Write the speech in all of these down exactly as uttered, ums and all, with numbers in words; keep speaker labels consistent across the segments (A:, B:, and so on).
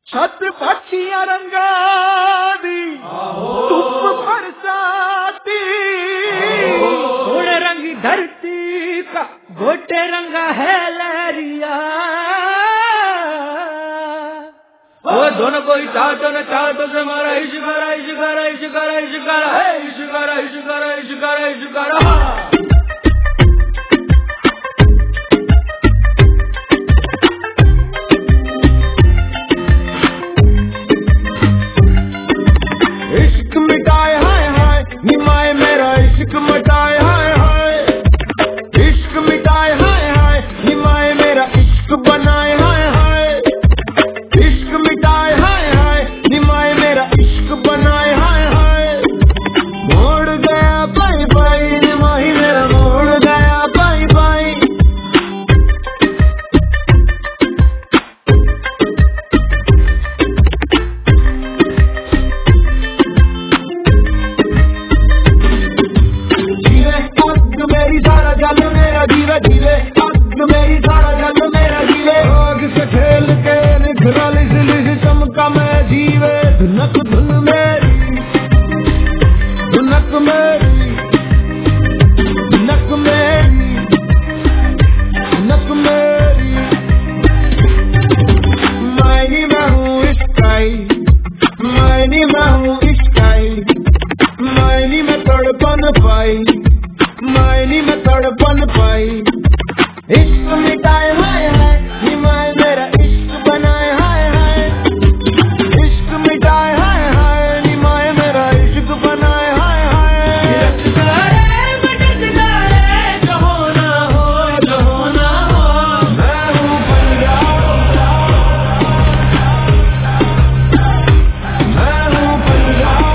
A: छत पक्षियां रंगा दी धुप बरसाती सोने रंगी धरती का गोटे रंगा है लहरिया वो दोनों को चाहतो न चाहतो से मारा इश्कारा इश्कारा इश्कारा इश्कारा है इश्कारा इश्कारा इश्कारा इश्कारा इश्क मिटाए हाय हाय निमाए मेरा इश्क मिटाए हाय हाय इश्क मिटाए हाय हाय निमाए मेरा इश्क बनाए हाय हाय इश्क मिटाए हाय हाय निमाए मेरा इश्क बनाए हाय हाय मोड़ गया बाई बाई निमाही मेरा मोड़ गया बाई बाई मेरी सारा जल मेरा जीवे जीवे अग मेरी सारा जल मेरा जीवे आग से खेल के निखरा लिस लिस चमका मैं जीवे धुनक धुन मेरी धुनक मेरी धुनक मेरी धुनक मेरी मायनी मैं हूँ इश्काई मायनी मैं हूँ इश्काई मायनी मैं तड़पन पाई मायनी में तड़पन पाई इश्क मिटाए हाय हाय निमाए मेरा इश्क बनाए हाय हाय इश्क मिटाए हाय हाय निमाए मेरा इश्क बनाए हाय हाय जो होना हो जो होना हो मैं हूँ पंजाब मैं हूँ पंजाब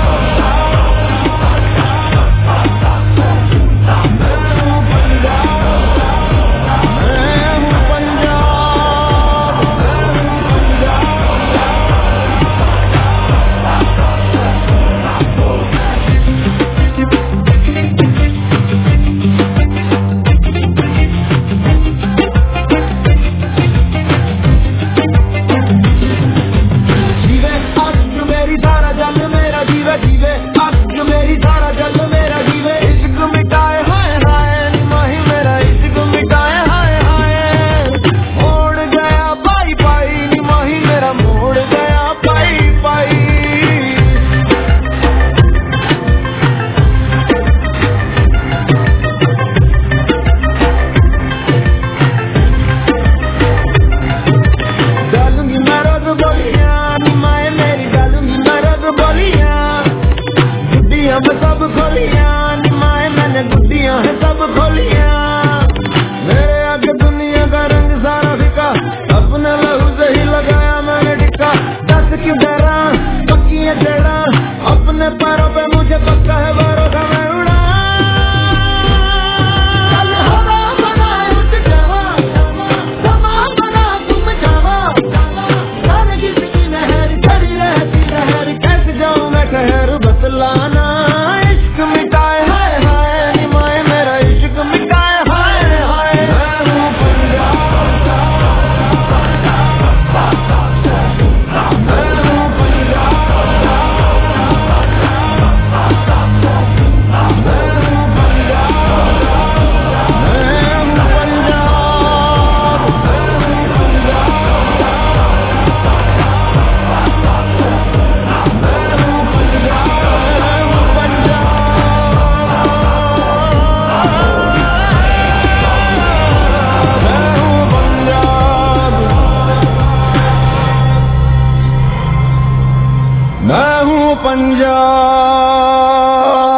A: पंजाब।